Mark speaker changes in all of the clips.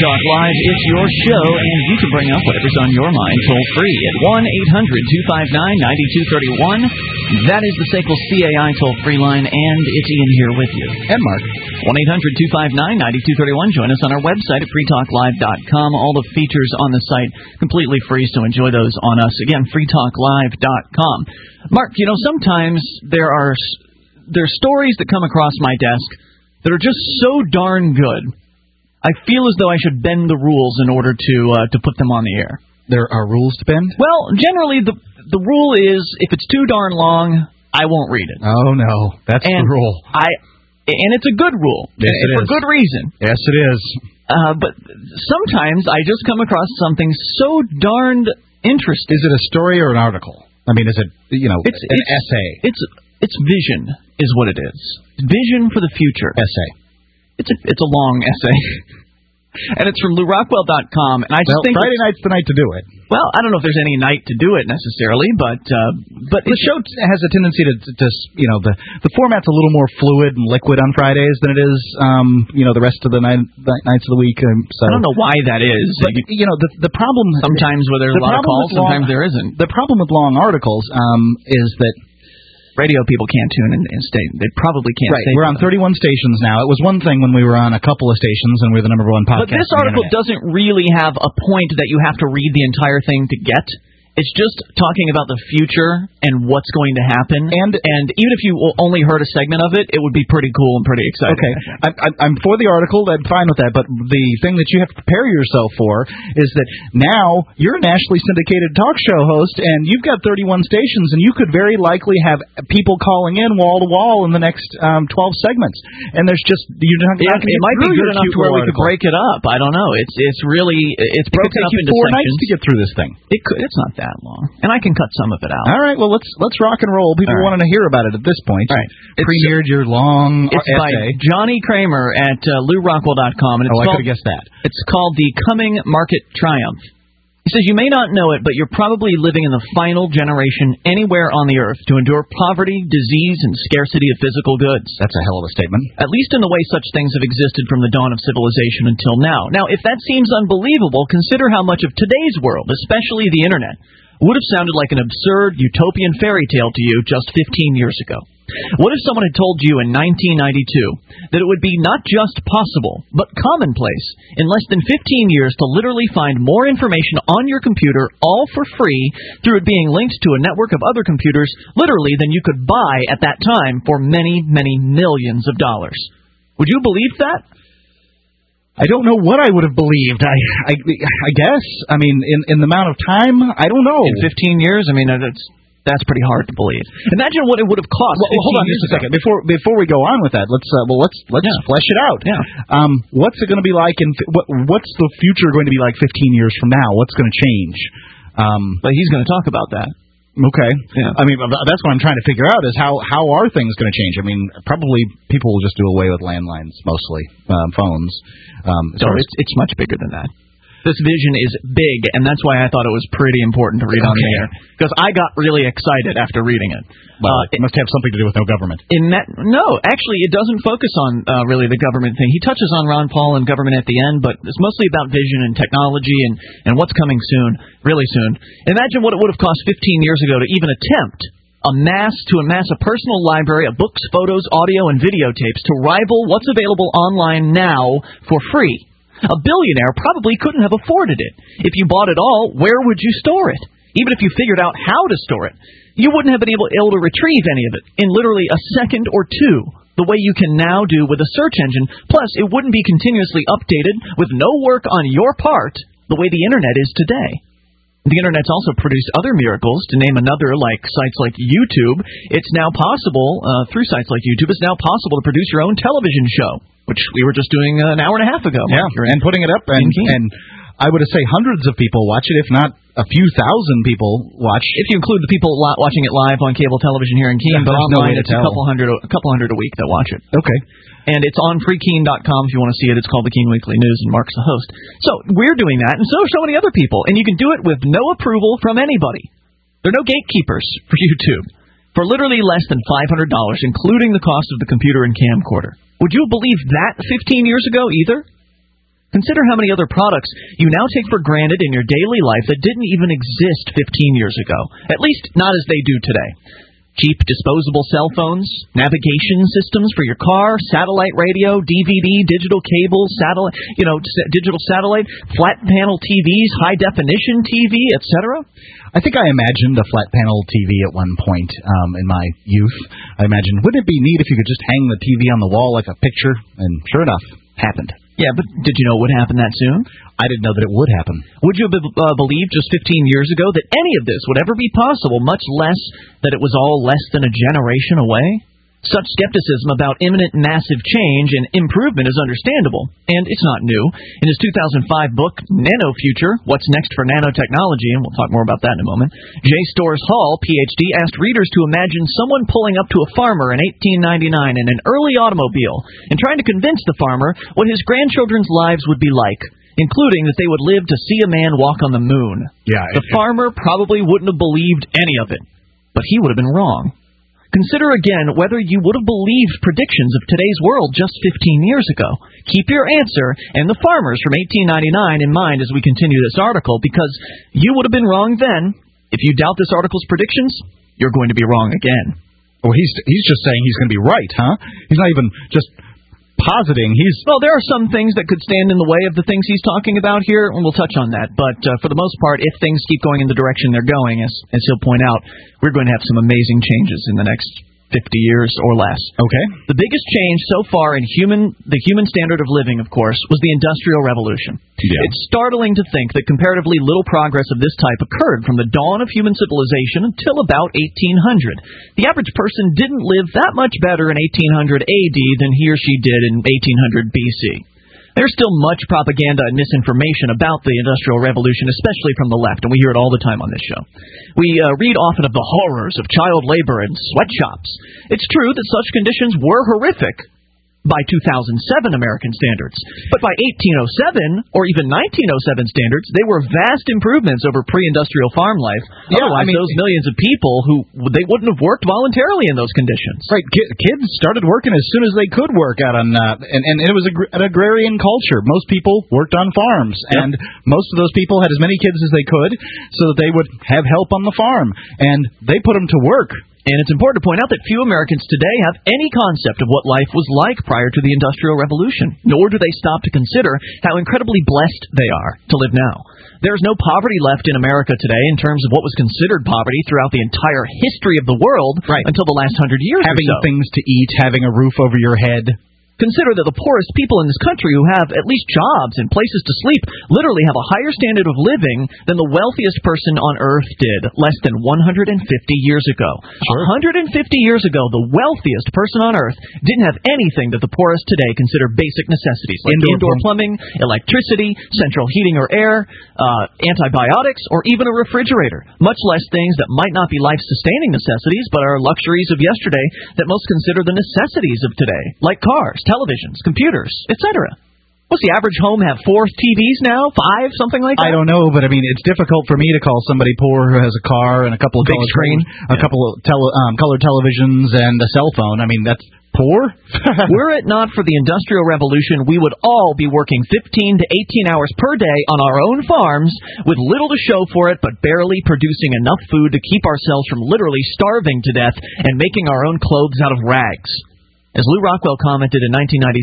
Speaker 1: Talk Live. It's your show, and you can bring up whatever's on your mind toll-free at 1-800-259-9231. That is the SACL CAI toll-free line, and it's Ian here with you. And Mark. 1-800-259-9231. Join us on our website at freetalklive.com. All the features on the site completely free, so enjoy those on us. Again, freetalklive.com. Mark, sometimes there are stories that come across my desk that are just so darn good. I feel as though I should bend the rules in order to put them on the air.
Speaker 2: There are rules to bend?
Speaker 1: Well, generally the rule is if it's too darn long, I won't read it.
Speaker 2: Oh no, that's the rule.
Speaker 1: And it's a good rule.
Speaker 2: Yes, it is.
Speaker 1: For good reason.
Speaker 2: Yes, it is.
Speaker 1: But sometimes I just come across something so darned interesting.
Speaker 2: Is it a story or an article? I mean, is it it's an essay?
Speaker 1: It's vision is what it is. Vision for the future.
Speaker 2: Essay.
Speaker 1: It's a long essay, and it's from LouRockwell.com. And I just think
Speaker 2: Friday night's the night to do it.
Speaker 1: Well, I don't know if there's any night to do it necessarily, but
Speaker 2: the show has a tendency to the format's a little more fluid and liquid on Fridays than it is the rest of the nights of the week. So
Speaker 1: I don't know why that is.
Speaker 2: But the problem
Speaker 1: sometimes where there's a lot of calls, sometimes there isn't.
Speaker 2: The problem with long articles is that
Speaker 1: radio people can't tune in and stay. They probably can't.
Speaker 2: Right. We're on 31 stations now. It was one thing when we were on a couple of stations and we're the number one podcast.
Speaker 1: But this article doesn't really have a point that you have to read the entire thing to get. It's just talking about the future and what's going to happen. And even if you only heard a segment of it, it would be pretty cool and pretty exciting.
Speaker 2: Okay. I'm for the article. I'm fine with that. But the thing that you have to prepare yourself for is that now you're a nationally syndicated talk show host, and you've got 31 stations, and you could very likely have people calling in wall to wall in the next 12 segments. And there's just you're not
Speaker 1: it might be good enough to where we could break it up. I don't know. It's broken up into
Speaker 2: 4 nights to get through this thing.
Speaker 1: It's not that long, and I can cut some of it out.
Speaker 2: All right, well let's rock and roll. People wanted to hear about it at this point.
Speaker 1: All right,
Speaker 2: premiered your long
Speaker 1: it's
Speaker 2: essay.
Speaker 1: By Johnny Kramer at LouRockwell.com, and
Speaker 2: I could have guessed that.
Speaker 1: It's called The Coming Market Triumph. He says, you may not know it, but you're probably living in the final generation anywhere on the earth to endure poverty, disease, and scarcity of physical goods.
Speaker 2: That's a hell of a statement.
Speaker 1: At least in the way such things have existed from the dawn of civilization until now. Now, if that seems unbelievable, consider how much of today's world, especially the Internet, would have sounded like an absurd utopian fairy tale to you just 15 years ago. What if someone had told you in 1992 that it would be not just possible, but commonplace in less than 15 years to literally find more information on your computer all for free through it being linked to a network of other computers literally than you could buy at that time for many, many millions of dollars? Would you believe that?
Speaker 2: I don't know what I would have believed. I guess. I mean, in the amount of time, I don't know.
Speaker 1: In 15 years, I mean, that's pretty hard to believe. Imagine what it would have cost.
Speaker 2: Well, hold on just a second. Before we go on with that, let's flesh it out.
Speaker 1: Yeah.
Speaker 2: What's it going to be like? What's the future going to be like 15 years from now? What's going to change?
Speaker 1: But he's going to talk about that.
Speaker 2: Okay.
Speaker 1: Yeah.
Speaker 2: I mean, that's what I'm trying to figure out is how are things going to change? I mean, probably people will just do away with landlines, mostly phones.
Speaker 1: So it's much bigger than that. This vision is big, and that's why I thought it was pretty important to read on the air. Because I got really excited after reading it.
Speaker 2: Well, it must have something to do with no government.
Speaker 1: No, actually, it doesn't focus on really the government thing. He touches on Ron Paul and government at the end, but it's mostly about vision and technology and what's coming soon, really soon. Imagine what it would have cost 15 years ago to even attempt to amass a personal library of books, photos, audio, and videotapes to rival what's available online now for free. A billionaire probably couldn't have afforded it. If you bought it all, where would you store it? Even if you figured out how to store it, you wouldn't have been able to retrieve any of it in literally a second or two, the way you can now do with a search engine. Plus, it wouldn't be continuously updated with no work on your part the way the Internet is today. The Internet's also produced other miracles. To name another, like sites like YouTube, it's now possible, through sites like YouTube, it's now possible to produce your own television show, which we were just doing an hour and a half ago.
Speaker 2: Yeah, and putting it up, and I would say hundreds of people watch it, if not a few thousand people watch.
Speaker 1: If you include the people watching it live on cable television here in Keene, but online it's a couple hundred a week that watch it.
Speaker 2: Okay.
Speaker 1: And it's on freekeene.com if you want to see it. It's called the Keene Weekly News, and Mark's the host. So we're doing that, and so are so many other people. And you can do it with no approval from anybody. There are no gatekeepers for YouTube. For literally less than $500, including the cost of the computer and camcorder. Would you believe that 15 years ago either? Consider how many other products you now take for granted in your daily life that didn't even exist 15 years ago. At least not as they do today. Cheap disposable cell phones, navigation systems for your car, satellite radio, DVD, digital cable, digital satellite, flat panel TVs, high definition TV, etc.
Speaker 2: I think I imagined a flat panel TV at one point in my youth. I imagined, wouldn't it be neat if you could just hang the TV on the wall like a picture? And sure enough, happened.
Speaker 1: Yeah, but did you know it would happen that soon?
Speaker 2: I didn't know that it would happen.
Speaker 1: Would you have believed just 15 years ago that any of this would ever be possible, much less that it was all less than a generation away? Such skepticism about imminent massive change and improvement is understandable, and it's not new. In his 2005 book, Nano Future, What's Next for Nanotechnology, and we'll talk more about that in a moment, J. Storrs Hall, Ph.D., asked readers to imagine someone pulling up to a farmer in 1899 in an early automobile and trying to convince the farmer what his grandchildren's lives would be like, including that they would live to see a man walk on the moon.
Speaker 2: Yeah,
Speaker 1: the farmer probably wouldn't have believed any of it, but he would have been wrong. Consider again whether you would have believed predictions of today's world just 15 years ago. Keep your answer and the farmers from 1899 in mind as we continue this article, because you would have been wrong then. If you doubt this article's predictions, you're going to be wrong again.
Speaker 2: Well, he's just saying he's going to be right, huh? He's not even just positing.
Speaker 1: Well, there are some things that could stand in the way of the things he's talking about here, and we'll touch on that. But for the most part, if things keep going in the direction they're going, as he'll point out, we're going to have some amazing changes in the next 50 years or less.
Speaker 2: Okay.
Speaker 1: The biggest change so far in the human standard of living, of course, was the Industrial Revolution.
Speaker 2: Yeah.
Speaker 1: It's startling to think that comparatively little progress of this type occurred from the dawn of human civilization until about 1800. The average person didn't live that much better in 1800 AD than he or she did in 1800 BC. There's still much propaganda and misinformation about the Industrial Revolution, especially from the left, and we hear it all the time on this show. We read often of the horrors of child labor and sweatshops. It's true that such conditions were horrific by 2007 American standards. But by 1807, or even 1907 standards, they were vast improvements over pre-industrial farm life.
Speaker 2: Yeah,
Speaker 1: Otherwise, those millions of people they wouldn't have worked voluntarily in those conditions.
Speaker 2: Right, kids started working as soon as they could work out on, and it was an agrarian culture. Most people worked on farms, and most of those people had as many kids as they could so that they would have help on the farm, and they put them to work.
Speaker 1: And it's important to point out that few Americans today have any concept of what life was like prior to the Industrial Revolution, nor do they stop to consider how incredibly blessed they are to live now. There's no poverty left in America today in terms of what was considered poverty throughout the entire history of the world until the last 100 years
Speaker 2: having
Speaker 1: or so.
Speaker 2: Things to eat, having a roof over your head.
Speaker 1: Consider that the poorest people in this country who have at least jobs and places to sleep literally have a higher standard of living than the wealthiest person on earth did less than 150 years ago.
Speaker 2: Sure.
Speaker 1: 150 years ago, the wealthiest person on earth didn't have anything that the poorest today consider basic necessities, like indoor plumbing, electricity, central heating or air, antibiotics, or even a refrigerator, much less things that might not be life-sustaining necessities but are luxuries of yesterday that most consider the necessities of today, like cars, televisions, computers, etc. What's the average home have? 4 TVs now? 5? Something like that?
Speaker 2: I don't know, but I mean, it's difficult for me to call somebody poor who has a car and a couple of
Speaker 1: big screen,
Speaker 2: couple of color televisions and a cell phone. I mean, that's poor?
Speaker 1: Were it not for the Industrial Revolution, we would all be working 15 to 18 hours per day on our own farms with little to show for it but barely producing enough food to keep ourselves from literally starving to death and making our own clothes out of rags. As Lew Rockwell commented in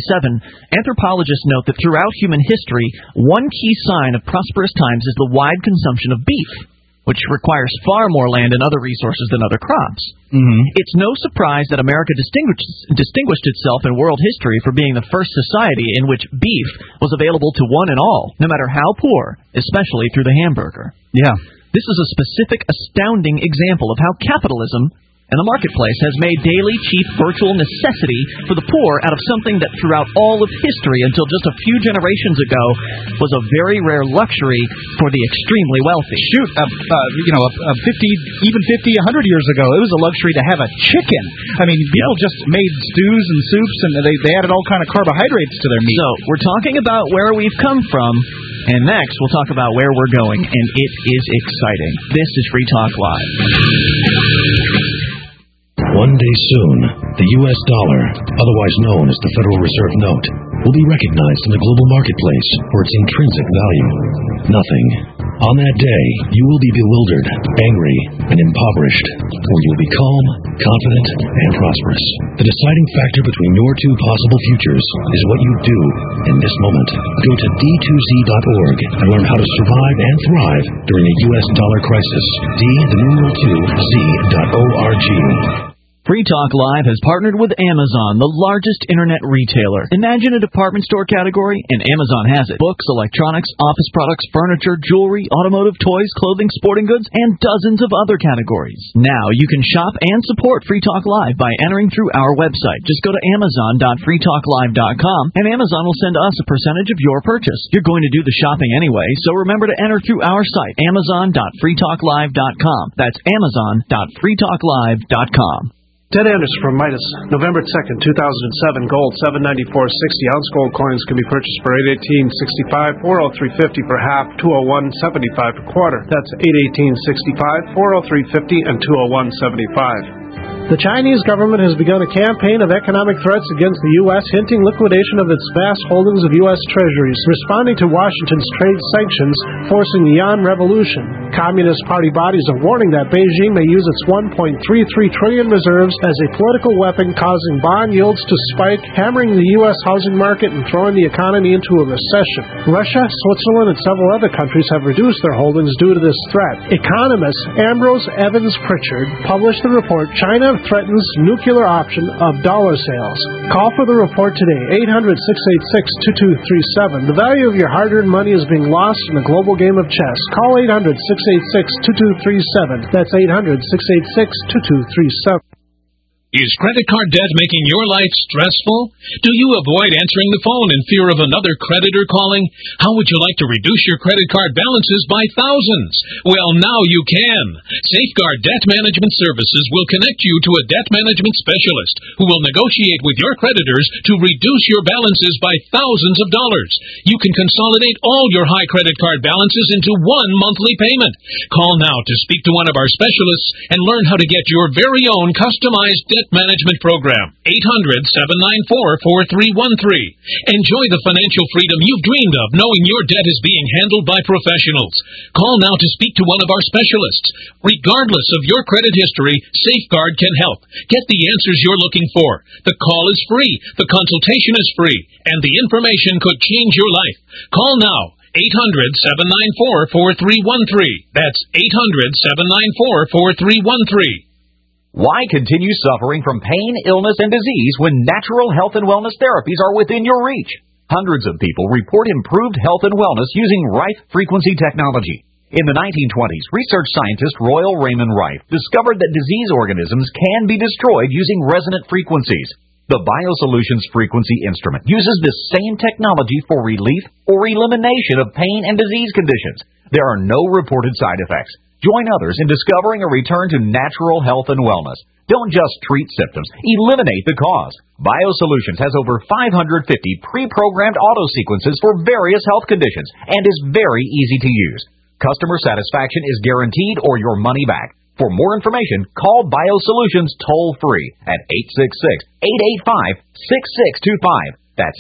Speaker 1: 1997, anthropologists note that throughout human history, one key sign of prosperous times is the wide consumption of beef, which requires far more land and other resources than other crops.
Speaker 2: Mm-hmm.
Speaker 1: It's no surprise that America distinguished itself in world history for being the first society in which beef was available to one and all, no matter how poor, especially through the hamburger.
Speaker 2: Yeah.
Speaker 1: This is a specific, astounding example of how capitalism and the marketplace has made daily, cheap, virtual necessity for the poor out of something that throughout all of history until just a few generations ago was a very rare luxury for the extremely wealthy.
Speaker 2: Shoot, 50, even 50, 100 years ago, it was a luxury to have a chicken. I mean, people just made stews and soups, and they added all kind of carbohydrates to their meat.
Speaker 1: So, we're talking about where we've come from, and next we'll talk about where we're going, and it is exciting. This is Free Talk Live.
Speaker 3: One day soon, the U.S. dollar, otherwise known as the Federal Reserve Note, will be recognized in the global marketplace for its intrinsic value. Nothing. On that day, you will be bewildered, angry, and impoverished, or you will be calm, confident, and prosperous. The deciding factor between your two possible futures is what you do in this moment. Go to D2Z.org and learn how to survive and thrive during a U.S. dollar crisis. D2Z.org.
Speaker 1: Free Talk Live has partnered with Amazon, the largest internet retailer. Imagine a department store category, and Amazon has it. Books, electronics, office products, furniture, jewelry, automotive, toys, clothing, sporting goods, and dozens of other categories. Now you can shop and support Free Talk Live by entering through our website. Just go to Amazon.freetalklive.com, and Amazon will send us a percentage of your purchase. You're going to do the shopping anyway, so remember to enter through our site, Amazon.freetalklive.com. That's Amazon.freetalklive.com.
Speaker 4: Ted Anderson from Midas. November 2nd, 2007. Gold, $794.60. Ounce gold coins can be purchased for $818.65, $403.50 per half, $201.75 per quarter. That's $818.65, $403.50, and $201.75. The Chinese government has begun a campaign of economic threats against the U.S., hinting liquidation of its vast holdings of U.S. treasuries, responding to Washington's trade sanctions, forcing the yuan revolution. Communist Party bodies are warning that Beijing may use its $1.33 trillion reserves as a political weapon, causing bond yields to spike, hammering the U.S. housing market and throwing the economy into a recession. Russia, Switzerland, and several other countries have reduced their holdings due to this threat. Economist Ambrose Evans Pritchard published the report, China Threatens Nuclear Option of Dollar Sales. Call for the report today, 800-686-2237. The value of your hard-earned money is being lost in the global game of chess. Call 800-686-2237. That's 800-686-2237.
Speaker 5: Is credit card debt making your life stressful? Do you avoid answering the phone in fear of another creditor calling? How would you like to reduce your credit card balances by thousands? Well, now you can. Safeguard Debt Management Services will connect you to a debt management specialist who will negotiate with your creditors to reduce your balances by thousands of dollars. You can consolidate all your high credit card balances into one monthly payment. Call now to speak to one of our specialists and learn how to get your very own customized debt management program. 800-794-4313. Enjoy the financial freedom you've dreamed of, knowing your debt is being handled by professionals. Call now to speak to one of our specialists. Regardless of your credit history, Safeguard can help. Get the answers you're looking for. The call is free, the consultation is free, and the information could change your life. Call now. 800-794-4313. That's 800-794-4313.
Speaker 6: Why continue suffering from pain, illness, and disease when natural health and wellness therapies are within your reach? Hundreds of people report improved health and wellness using Rife frequency technology. In the 1920s, research scientist Royal Raymond Rife discovered that disease organisms can be destroyed using resonant frequencies. The BioSolutions frequency instrument uses this same technology for relief or elimination of pain and disease conditions. There are no reported side effects. Join others in discovering a return to natural health and wellness. Don't just treat symptoms, eliminate the cause. BioSolutions has over 550 pre-programmed auto sequences for various health conditions and is very easy to use. Customer satisfaction is guaranteed or your money back. For more information, call BioSolutions toll-free at 866-885-6625. That's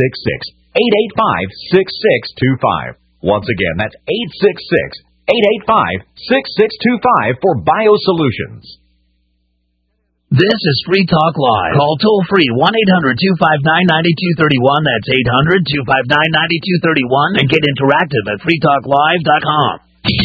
Speaker 6: 866-885-6625. Once again, that's 866-885-6625 for BioSolutions.
Speaker 7: This is Free Talk Live. Call toll-free 1-800-259-9231. That's 800-259-9231. And get interactive at freetalklive.com.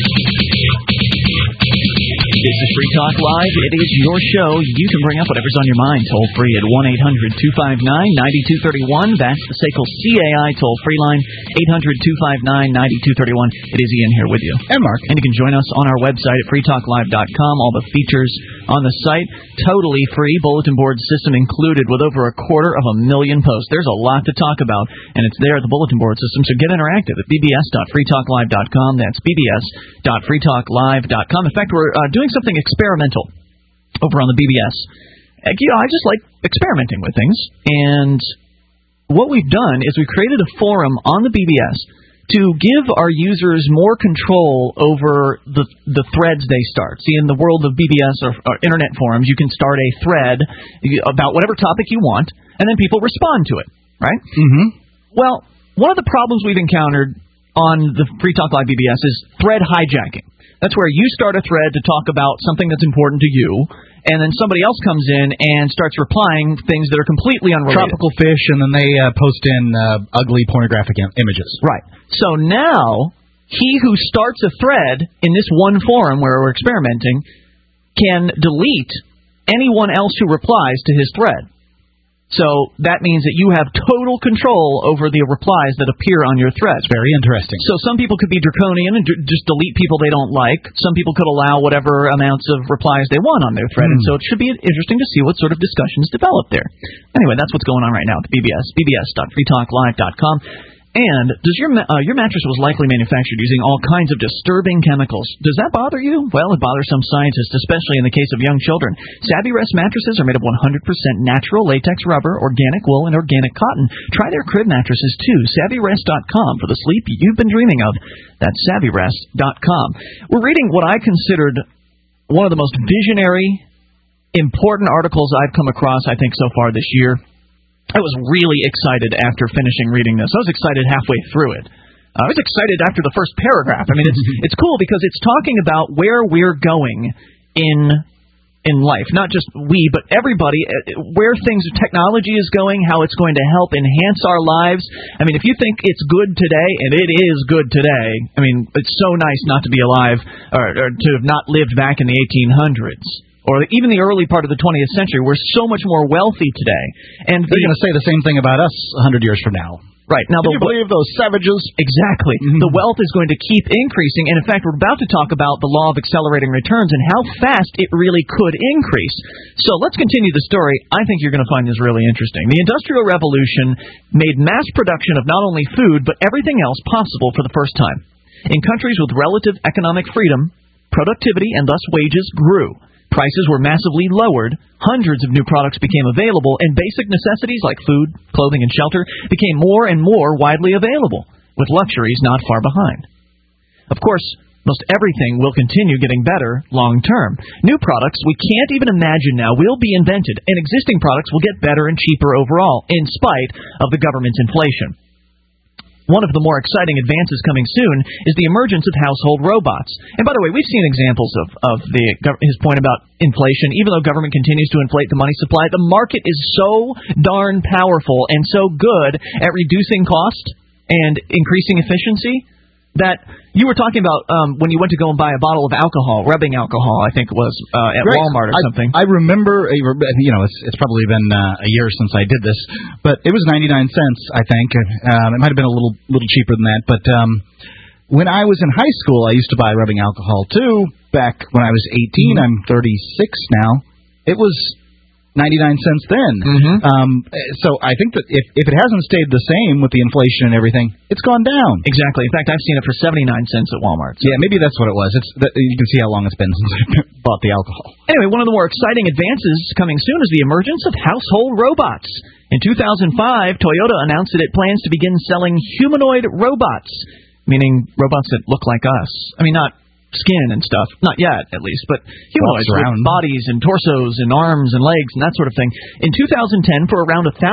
Speaker 1: This is Free Talk Live. It is your show. You can bring up whatever's on your mind toll-free at 1-800-259-9231. That's the SACL CAI toll-free line, 800-259-9231. It is Ian here with you.
Speaker 2: And Mark.
Speaker 1: And you can join us on our website at freetalklive.com. All the features on the site, totally free. Bulletin board system included with over 250,000 posts. There's a lot to talk about, and it's there at the bulletin board system, so get interactive at bbs.freetalklive.com. That's bbs.freetalklive.com. In fact, we're doing something experimental over on the BBS. I just like experimenting with things, and what we've done is we've created a forum on the BBS to give our users more control over the threads they start. See, in the world of BBS or internet forums, you can start a thread about whatever topic you want, and then people respond to it, right?
Speaker 2: Mm-hmm.
Speaker 1: Well, one of the problems we've encountered on the Free Talk Live BBS is thread hijacking. That's where you start a thread to talk about something that's important to you, and then somebody else comes in and starts replying things that are completely unrelated.
Speaker 2: Tropical fish, and then they post in ugly pornographic images.
Speaker 1: Right. So now, he who starts a thread in this one forum where we're experimenting can delete anyone else who replies to his thread. So that means that you have total control over the replies that appear on your threads.
Speaker 2: Very interesting.
Speaker 1: So some people could be draconian and just delete people they don't like. Some people could allow whatever amounts of replies they want on their thread. And so it should be interesting to see what sort of discussions develop there. Anyway, that's what's going on right now at the BBS, bbs.freetalklive.com. And does your mattress was likely manufactured using all kinds of disturbing chemicals. Does that bother you? Well, it bothers some scientists, especially in the case of young children. Savvy Rest mattresses are made of 100% natural latex rubber, organic wool, and organic cotton. Try their crib mattresses, too. SavvyRest.com for the sleep you've been dreaming of. That's SavvyRest.com. We're reading what I considered one of the most visionary, important articles I've come across, I think, so far this year. I was really excited after finishing reading this. I was excited halfway through it. I was excited after the first paragraph. I mean, it's cool because it's talking about where we're going in life. Not just we, but everybody, where technology is going, how it's going to help enhance our lives. I mean, if you think it's good today, and it is good today, I mean, it's so nice not to be alive or to have not lived back in the 1800s. Or even the early part of the 20th century. We're so much more wealthy today. And
Speaker 2: they're going to say the same thing about us 100 years from now.
Speaker 1: Right. Now,
Speaker 2: Can you believe those savages?
Speaker 1: Exactly. The wealth is going to keep increasing. And, in fact, we're about to talk about the law of accelerating returns and how fast it really could increase. So let's continue the story. I think you're going to find this really interesting. The Industrial Revolution made mass production of not only food, but everything else possible for the first time. In countries with relative economic freedom, productivity and thus wages grew. Prices were massively lowered, hundreds of new products became available, and basic necessities like food, clothing, and shelter became more and more widely available, with luxuries not far behind. Of course, most everything will continue getting better long term. New products we can't even imagine now will be invented, and existing products will get better and cheaper overall, in spite of the government's inflation. One of the more exciting advances coming soon is the emergence of household robots. And by the way, we've seen examples of his point about inflation. Even though government continues to inflate the money supply, the market is so darn powerful and so good at reducing cost and increasing efficiency that you were talking about when you went to go and buy a bottle of alcohol, rubbing alcohol, I think it was, at Walmart or something.
Speaker 2: I remember, it's probably been a year since I did this, but it was 99 cents, I think. It might have been a little cheaper than that, but when I was in high school, I used to buy rubbing alcohol, too, back when I was 18. I'm 36 now. It was 99 cents then. So I think that if it hasn't stayed the same with the inflation and everything, it's gone down.
Speaker 1: Exactly. In fact, I've seen it for 79 cents at Walmart. So.
Speaker 2: Yeah, maybe that's what it was. You can see how long it's been since I bought the alcohol.
Speaker 1: Anyway, one of the more exciting advances coming soon is the emergence of household robots. In 2005, Toyota announced that it plans to begin selling humanoid robots, meaning robots that look like us. I mean, not skin and stuff. Not yet, at least, but humanoids with bodies and torsos and arms and legs and that sort of thing. In 2010, for around $1,000.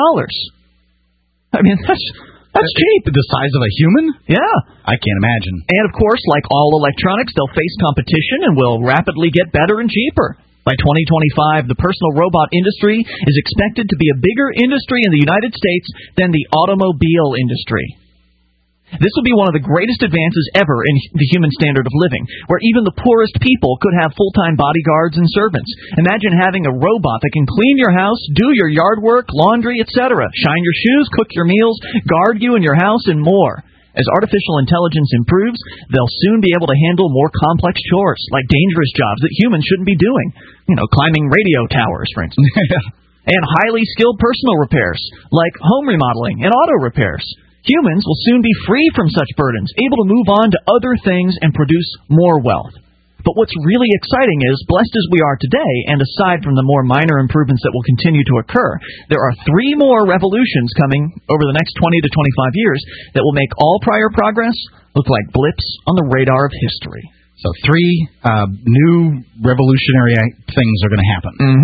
Speaker 1: I mean, that's cheap.
Speaker 2: The size of a human?
Speaker 1: Yeah.
Speaker 2: I can't imagine.
Speaker 1: And, of course, like all electronics, they'll face competition and will rapidly get better and cheaper. By 2025, the personal robot industry is expected to be a bigger industry in the United States than the automobile industry. This will be one of the greatest advances ever in the human standard of living, where even the poorest people could have full-time bodyguards and servants. Imagine having a robot that can clean your house, do your yard work, laundry, etc., shine your shoes, cook your meals, guard you in your house, and more. As artificial intelligence improves, they'll soon be able to handle more complex chores, like dangerous jobs that humans shouldn't be doing. Climbing radio towers, for instance. And highly skilled personal repairs, like home remodeling and auto repairs. Humans will soon be free from such burdens, able to move on to other things and produce more wealth. But what's really exciting is, blessed as we are today, and aside from the more minor improvements that will continue to occur, there are 3 more revolutions coming over the next 20 to 25 years that will make all prior progress look like blips on the radar of history.
Speaker 2: So 3 new revolutionary things are going to happen.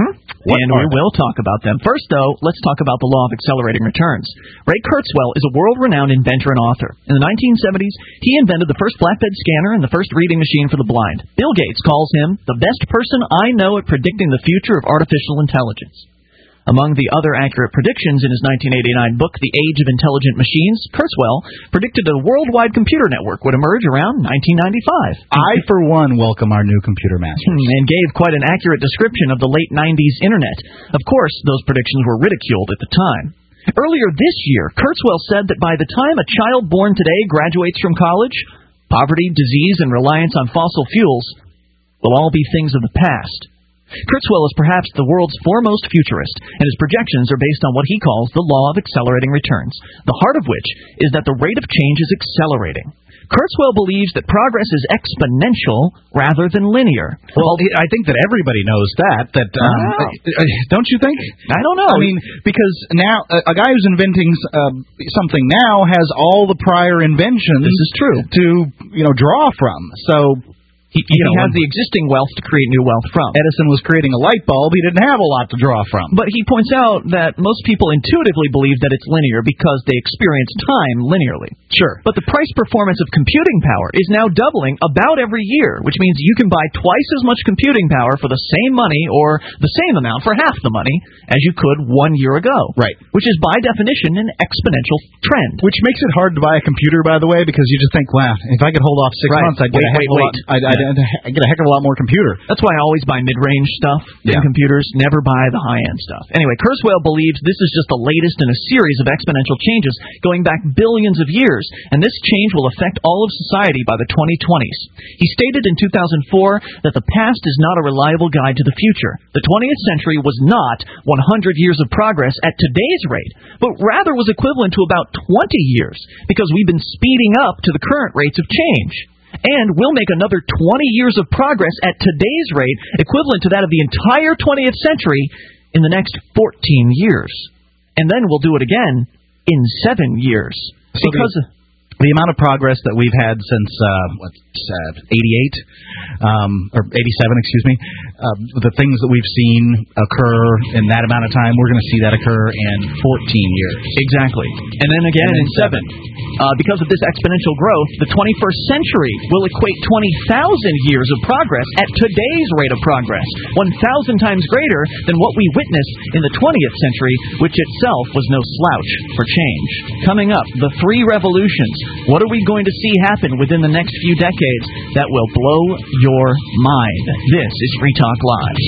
Speaker 1: And we will talk about them. First, though, let's talk about the law of accelerating returns. Ray Kurzweil is a world-renowned inventor and author. In the 1970s, he invented the first flatbed scanner and the first reading machine for the blind. Bill Gates calls him the best person I know at predicting the future of artificial intelligence. Among the other accurate predictions in his 1989 book, The Age of Intelligent Machines, Kurzweil predicted a worldwide computer network would emerge around 1995.
Speaker 2: I, for one, welcome our new computer masters.
Speaker 1: And gave quite an accurate description of the late 90s Internet. Of course, those predictions were ridiculed at the time. Earlier this year, Kurzweil said that by the time a child born today graduates from college, poverty, disease, and reliance on fossil fuels will all be things of the past. Kurzweil is perhaps the world's foremost futurist, and his projections are based on what he calls the law of accelerating returns, the heart of which is that the rate of change is accelerating. Kurzweil believes that progress is exponential rather than linear.
Speaker 2: Well, I think that everybody knows that. Don't you think?
Speaker 1: I don't know.
Speaker 2: I mean, because now a guy who's inventing something now has all the prior inventions.
Speaker 1: This is true.
Speaker 2: To draw from. So.
Speaker 1: He has the existing wealth to create new wealth from.
Speaker 2: Edison was creating a light bulb. He didn't have a lot to draw from.
Speaker 1: But he points out that most people intuitively believe that it's linear because they experience time linearly.
Speaker 2: Sure.
Speaker 1: But the price performance of computing power is now doubling about every year, which means you can buy twice as much computing power for the same money or the same amount for half the money as you could 1 year ago.
Speaker 2: Right.
Speaker 1: Which is by definition an exponential trend.
Speaker 2: Which makes it hard to buy a computer, by the way, because you just think, wow, if I could hold off 6 months, I'd get a lot more computer.
Speaker 1: That's why I always buy mid-range stuff in computers, never buy the high-end stuff. Anyway, Kurzweil believes this is just the latest in a series of exponential changes going back billions of years, and this change will affect all of society by the 2020s. He stated in 2004 that the past is not a reliable guide to the future. The 20th century was not 100 years of progress at today's rate, but rather was equivalent to about 20 years, because we've been speeding up to the current rates of change. And we'll make another 20 years of progress at today's rate, equivalent to that of the entire 20th century, in the next 14 years. And then we'll do it again in 7 years.
Speaker 2: So because the amount of progress that we've had since 88 or 87, excuse me, the things that we've seen occur in that amount of time, we're going to see that occur in 14 years.
Speaker 1: Exactly. And then again in 7. Because of this exponential growth, the 21st century will equate 20,000 years of progress at today's rate of progress, 1,000 times greater than what we witnessed in the 20th century, which itself was no slouch for change. Coming up, the 3 revolutions. What are we going to see happen within the next few decades that will blow your mind? This is Free Talk Live.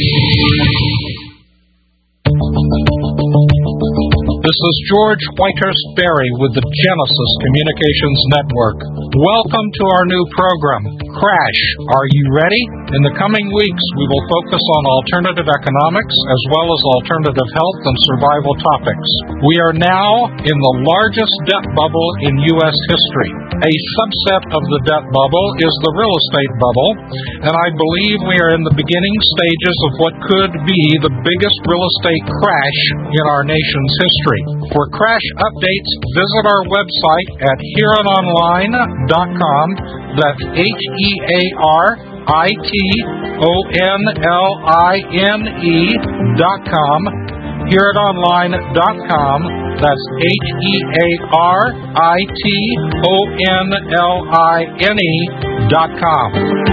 Speaker 8: This is George Whitehurst Berry with the Genesis Communications Network. Welcome to our new program, Crash. Are you ready? In the coming weeks, we will focus on alternative economics as well as alternative health and survival topics. We are now in the largest debt bubble in U.S. history. A subset of the debt bubble is the real estate bubble, and I believe we are in the beginning stages of what could be the biggest real estate crash in our nation's history. For crash updates, visit our website at hearonline.com. That's HearItonline.com. HearItonline.com. That's HearItonline.com.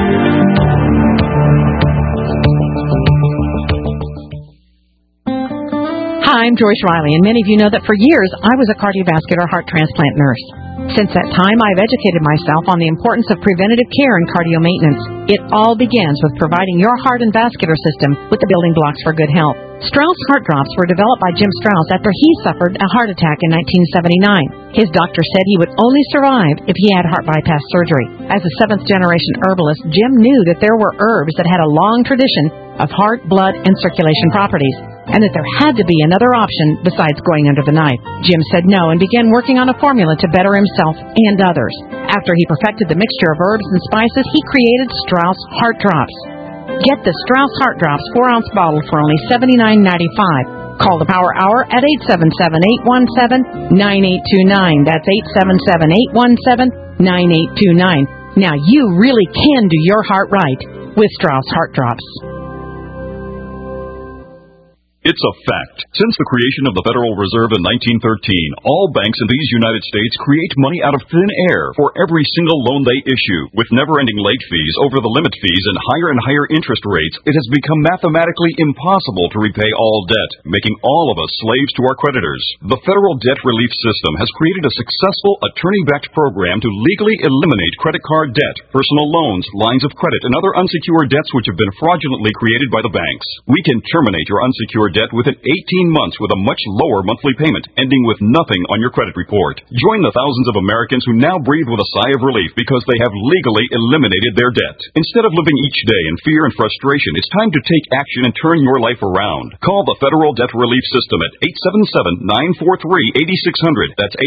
Speaker 9: Hi, I'm Joyce Riley, and many of you know that for years I was a cardiovascular heart transplant nurse. Since that time, I've educated myself on the importance of preventative care and cardio maintenance. It all begins with providing your heart and vascular system with the building blocks for good health. Strauss Heart Drops were developed by Jim Strauss after he suffered a heart attack in 1979. His doctor said he would only survive if he had heart bypass surgery. As a 7th-generation herbalist, Jim knew that there were herbs that had a long tradition of heart, blood, and circulation properties, and that there had to be another option besides going under the knife. Jim said no and began working on a formula to better himself and others. After he perfected the mixture of herbs and spices, he created Strauss Heart Drops. Get the Strauss Heart Drops 4-ounce bottle for only $79.95. Call the Power Hour at 877-817-9829. That's 877-817-9829. Now you really can do your heart right with Strauss Heart Drops.
Speaker 10: It's a fact. Since the creation of the Federal Reserve in 1913, all banks in these United States create money out of thin air for every single loan they issue. With never-ending late fees, over-the-limit fees, and higher interest rates, it has become mathematically impossible to repay all debt, making all of us slaves to our creditors. The Federal Debt Relief System has created a successful attorney-backed program to legally eliminate credit card debt, personal loans, lines of credit, and other unsecured debts which have been fraudulently created by the banks. We can terminate your unsecured debt within 18 months with a much lower monthly payment, ending with nothing on your credit report. Join the thousands of Americans who now breathe with a sigh of relief because they have legally eliminated their debt. Instead of living each day in fear and frustration, it's time to take action and turn your life around. Call the Federal Debt Relief System at 877-943-8600. That's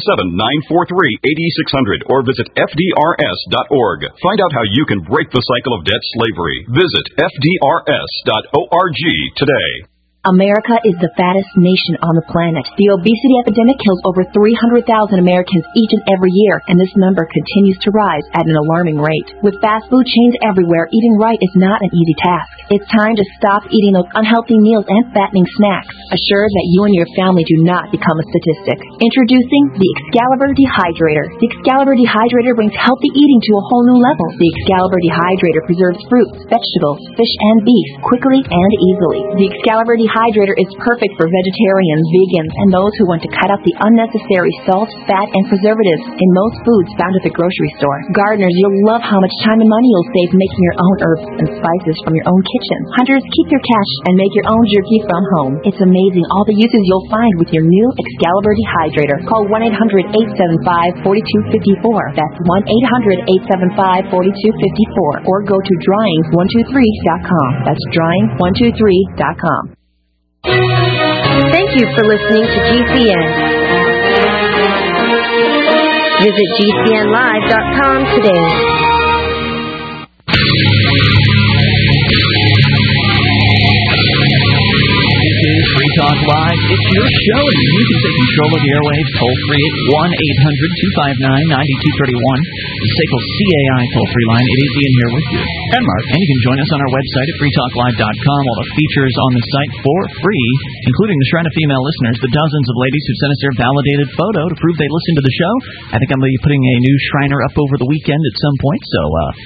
Speaker 10: 877-943-8600. Or visit FDRS.org. Find out how you can break the cycle of debt slavery. Visit FDRS.org today.
Speaker 11: America is the fattest nation on the planet. The obesity epidemic kills over 300,000 Americans each and every year, and this number continues to rise at an alarming rate. With fast food chains everywhere, eating right is not an easy task. It's time to stop eating those unhealthy meals and fattening snacks. Assure that you and your family do not become a statistic. Introducing the Excalibur Dehydrator. The Excalibur Dehydrator brings healthy eating to a whole new level. The Excalibur Dehydrator preserves fruits, vegetables, fish, and beef quickly and easily. The Excalibur Dehydrator is perfect for vegetarians, vegans, and those who want to cut out the unnecessary salt, fat, and preservatives in most foods found at the grocery store. Gardeners, you'll love how much time and money you'll save making your own herbs and spices from your own kitchen. Hunters, keep your cash and make your own jerky from home. It's amazing all the uses you'll find with your new Excalibur Dehydrator. Call 1-800-875-4254. That's 1-800-875-4254. Or go to drying123.com. That's drying123.com.
Speaker 12: Thank you for listening to GCN. Visit GCNlive.com today.
Speaker 1: Free Talk Live. It's your show, and you can take control of the airwaves toll-free at 1-800-259-9231. The SACL CAI toll-free line. It is Ian here with you. And Mark. And you can join us on our website at freetalklive.com. All the features on the site for free, including the Shrine of Female Listeners, the dozens of ladies who sent us their validated photo to prove they listened to the show. I think I'm going to be putting a new Shriner up over the weekend at some point, so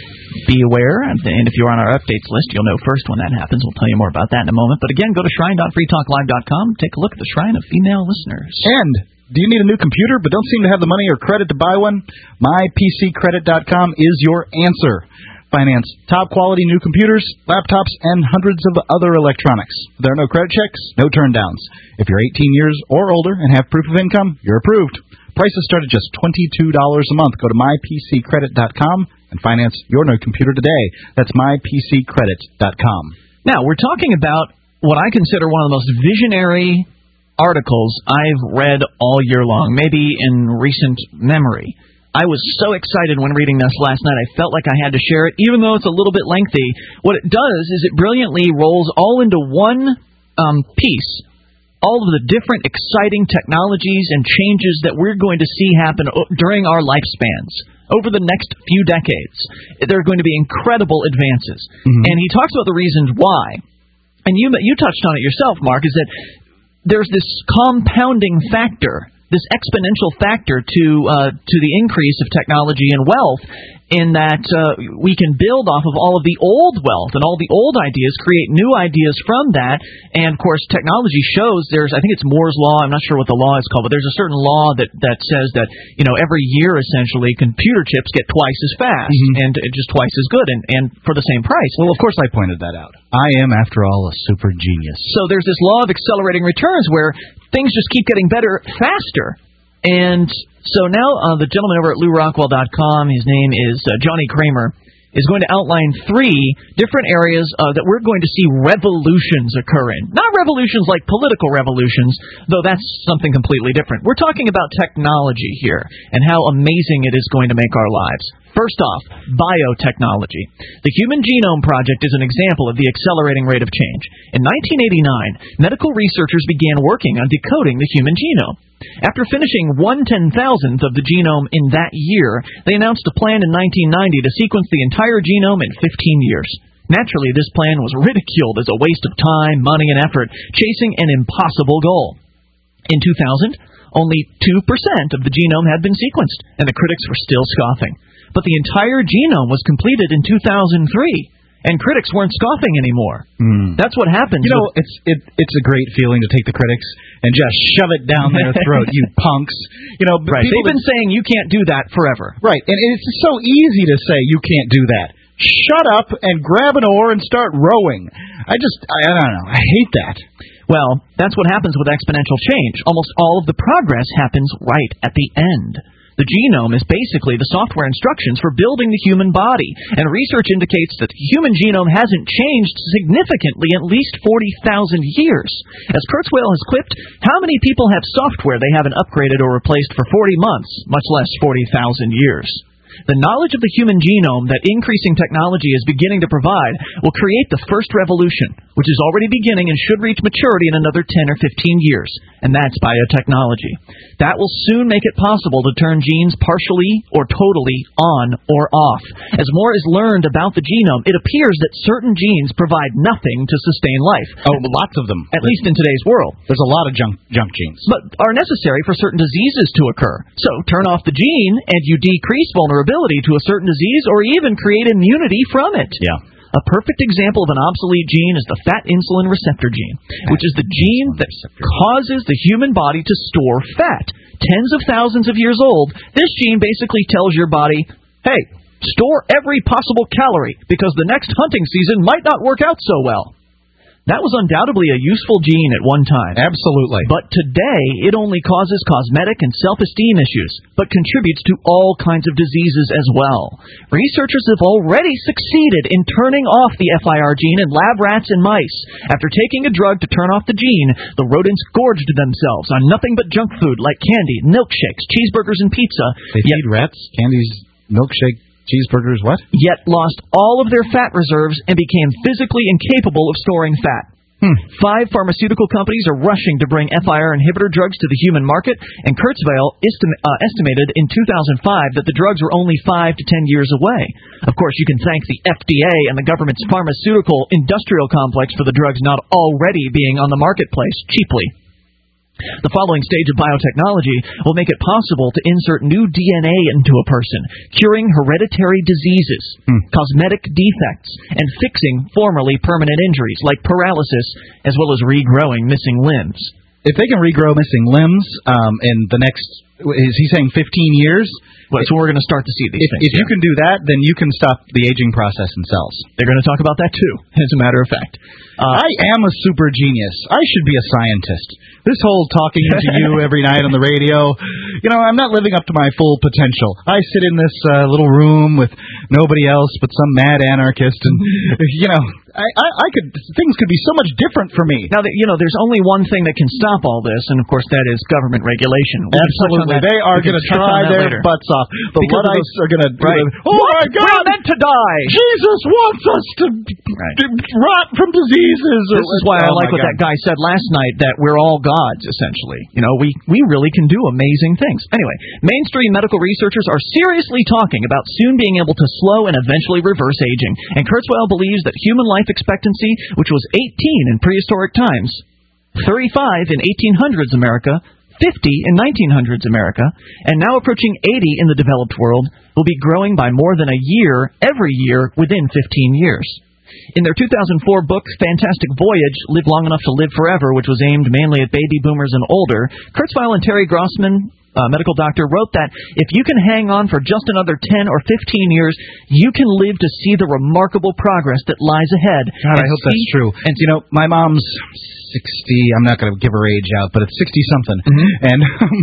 Speaker 1: be aware, and if you're on our updates list, you'll know first when that happens. We'll tell you more about that in a moment. But again, go to shrine.freetalklive.com. Take a look at the Shrine of Female Listeners.
Speaker 2: And do you need a new computer but don't seem to have the money or credit to buy one? MyPCCredit.com is your answer. Finance top-quality new computers, laptops, and hundreds of other electronics. There are no credit checks, no turndowns. If you're 18 years or older and have proof of income, you're approved. Prices start at just $22 a month. Go to mypccredit.com and finance your new computer today. That's mypccredit.com.
Speaker 1: Now, we're talking about what I consider one of the most visionary articles I've read all year long, maybe in recent memory. I was so excited when reading this last night. I felt like I had to share it, even though it's a little bit lengthy. What it does is it brilliantly rolls all into one piece, all of the different exciting technologies and changes that we're going to see happen during our lifespans. Over the next few decades, there are going to be incredible advances. Mm-hmm. And he talks about the reasons why. And you touched on it yourself, Mark, is that there's this compounding factor, this exponential factor to the increase of technology and wealth, in that we can build off of all of the old wealth and all the old ideas, create new ideas from that. And, of course, technology shows I think it's Moore's Law, I'm not sure what the law is called, but there's a certain law that says that, every year, essentially, computer chips get twice as fast and just twice as good and for the same price.
Speaker 2: Well, of course I pointed that out. I am, after all, a super genius.
Speaker 1: So there's this law of accelerating returns where things just keep getting better faster. And so now the gentleman over at LouRockwell.com, his name is Johnny Kramer, is going to outline 3 different areas that we're going to see revolutions occur in. Not revolutions like political revolutions, though that's something completely different. We're talking about technology here and how amazing it is going to make our lives. First off, biotechnology. The Human Genome Project is an example of the accelerating rate of change. In 1989, medical researchers began working on decoding the human genome. After finishing 1/10,000th of the genome in that year, they announced a plan in 1990 to sequence the entire genome in 15 years. Naturally, this plan was ridiculed as a waste of time, money, and effort, chasing an impossible goal. In 2000, only 2% of the genome had been sequenced, and the critics were still scoffing. But the entire genome was completed in 2003. And critics weren't scoffing anymore. That's what happens.
Speaker 2: You know, it's a great feeling to take the critics and just shove it down their throat, you punks. You know,
Speaker 1: right. They've been saying you can't do that forever.
Speaker 2: Right, and it's so easy to say you can't do that. Shut up and grab an oar and start rowing. I don't know. I hate that.
Speaker 1: Well, that's what happens with exponential change. Almost all of the progress happens right at the end. The genome is basically the software instructions for building the human body, and research indicates that the human genome hasn't changed significantly in at least 40,000 years. As Kurzweil has quipped, how many people have software they haven't upgraded or replaced for 40 months, much less 40,000 years? The knowledge of the human genome that increasing technology is beginning to provide will create the first revolution, which is already beginning and should reach maturity in another 10 or 15 years, and that's biotechnology. That will soon make it possible to turn genes partially or totally on or off. As more is learned about the genome, it appears that certain genes provide nothing to sustain life.
Speaker 2: Oh, lots of them.
Speaker 1: At least in today's world.
Speaker 2: There's a lot of junk genes.
Speaker 1: But are necessary for certain diseases to occur. So turn off the gene and you decrease vulnerability to a certain disease or even create immunity from it.
Speaker 2: Yeah.
Speaker 1: A perfect example of an obsolete gene is the fat insulin receptor gene, which is the gene that causes the human body to store fat. Tens of thousands of years old, this gene basically tells your body, hey, store every possible calorie because the next hunting season might not work out so well. That was undoubtedly a useful gene at one time.
Speaker 2: Absolutely.
Speaker 1: But today, it only causes cosmetic and self-esteem issues, but contributes to all kinds of diseases as well. Researchers have already succeeded in turning off the FIR gene in lab rats and mice. After taking a drug to turn off the gene, the rodents gorged themselves on nothing but junk food like candy, milkshakes, cheeseburgers, and pizza.
Speaker 2: They feed rats candies, milkshake, cheeseburgers, what?
Speaker 1: Yet lost all of their fat reserves and became physically incapable of storing fat. 5 pharmaceutical companies are rushing to bring FIR inhibitor drugs to the human market, and Kurzweil estimated in 2005 that the drugs were only 5 to 10 years away. Of course, you can thank the FDA and the government's pharmaceutical industrial complex for the drugs not already being on the marketplace cheaply. The following stage of biotechnology will make it possible to insert new DNA into a person, curing hereditary diseases, cosmetic defects, and fixing formerly permanent injuries like paralysis, as well as regrowing missing limbs.
Speaker 2: If they can regrow missing limbs in the next, is he saying 15 years?
Speaker 1: Well, so we're going to start to see these things.
Speaker 2: If you can do that, then you can stop the aging process in cells.
Speaker 1: They're going to talk about that, too, as a matter of fact.
Speaker 2: I am a super genius. I should be a scientist. This whole talking to you every night on the radio, you know, I'm not living up to my full potential. I sit in this little room with nobody else but some mad anarchist, and, you know, things could be so much different for me.
Speaker 1: Now, you know, there's only one thing that can stop all this, and, of course, that is government regulation.
Speaker 2: Absolutely. They are going to try their butts off. The Luddites are going to do oh, my God!
Speaker 1: We're meant to die!
Speaker 2: Jesus wants us to rot from diseases.
Speaker 1: This is why I like what that guy said last night, that we're all gods, essentially. You know, we really can do amazing things. Anyway, mainstream medical researchers are seriously talking about soon being able to slow and eventually reverse aging. And Kurzweil believes that human life expectancy, which was 18 in prehistoric times, 35 in 1800s America, 50 in 1900s America, and now approaching 80 in the developed world, will be growing by more than a year every year within 15 years. In their 2004 book, Fantastic Voyage, Live Long Enough to Live Forever, which was aimed mainly at baby boomers and older, Kurzweil and Terry Grossman, medical doctor, wrote that if you can hang on for just another 10 or 15 years, you can live to see the remarkable progress that lies ahead.
Speaker 2: God, I hope that's true. And, you know, my mom's 60, I'm not going to give her age out, but it's 60-something. And,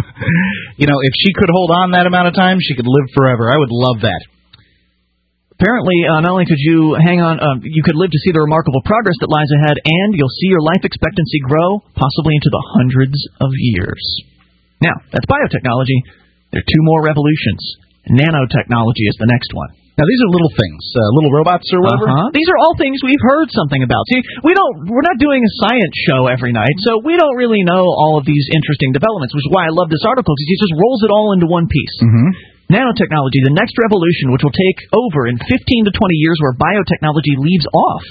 Speaker 2: you know, if she could hold on that amount of time, she could live forever. I would love that.
Speaker 1: Apparently, not only could you hang on, you could live to see the remarkable progress that lies ahead, and you'll see your life expectancy grow, possibly into the hundreds of years. Now, that's biotechnology. There are 2 more revolutions. Nanotechnology is the next one.
Speaker 2: Now, these are little things, little robots or whatever.
Speaker 1: These are all things we've heard something about. See, we're not doing a science show every night, so we don't really know all of these interesting developments, which is why I love this article, because he just rolls it all into one piece. Nanotechnology, the next revolution, which will take over in 15 to 20 years where biotechnology leaves off,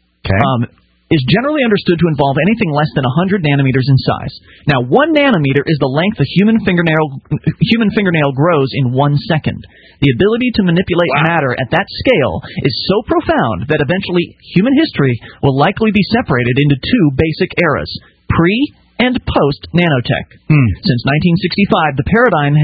Speaker 1: is generally understood to involve anything less than 100 nanometers in size. Now, 1 nanometer is the length a human fingernail grows in 1 second. The ability to manipulate matter at that scale is so profound that eventually human history will likely be separated into 2 basic eras, pre- and post-nanotech. Since 1965, the paradigm